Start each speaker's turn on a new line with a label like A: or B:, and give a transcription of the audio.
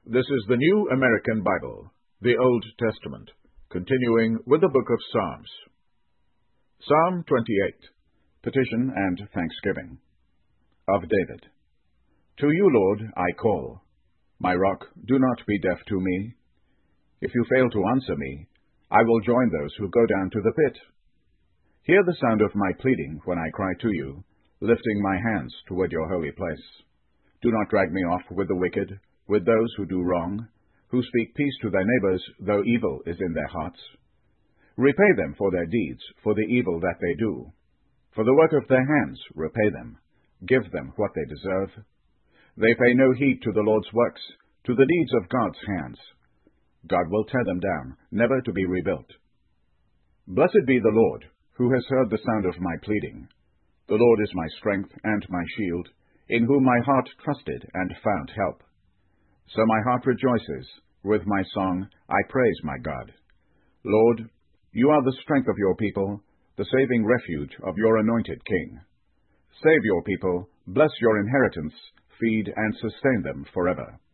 A: This is the New American Bible, the Old Testament, continuing with the book of Psalms. Psalm 28, Petition and Thanksgiving, of David. To you, Lord, I call. My rock, do not be deaf to me. If you fail to answer me, I will join those who go down to the pit. Hear the sound of my pleading when I cry to you, lifting my hands toward your holy place. Do not drag me off with the wicked, with those who do wrong, who speak peace to their neighbors, though evil is in their hearts. Repay them for their deeds, for the evil that they do. For the work of their hands, repay them. Give them what they deserve. They pay no heed to the Lord's works, to the deeds of God's hands. God will tear them down, never to be rebuilt. Blessed be the Lord, who has heard the sound of my pleading. The Lord is my strength and my shield, in whom my heart trusted and found help. So my heart rejoices. With my song I praise my God. Lord, you are the strength of your people, the saving refuge of your anointed King. Save your people, bless your inheritance, feed and sustain them forever.